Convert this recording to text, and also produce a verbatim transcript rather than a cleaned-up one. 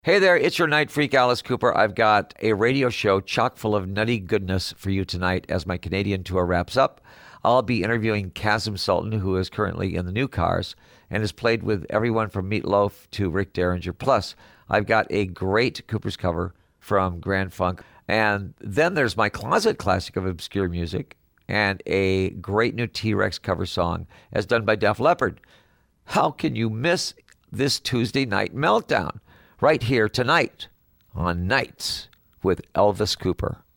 Hey there, it's your night freak, Alice Cooper. I've got a radio show chock full of nutty goodness for you tonight as my Canadian tour wraps up. I'll be interviewing Kazim Sultan, who is currently in the New Cars and has played with everyone from Meat Loaf to Rick Derringer. Plus, I've got a great Cooper's cover from Grand Funk. And then there's my closet classic of obscure music and a great new T-Rex cover song as done by Def Leppard. How can you miss this Tuesday night meltdown? Right here tonight on Nights with Elvis Cooper.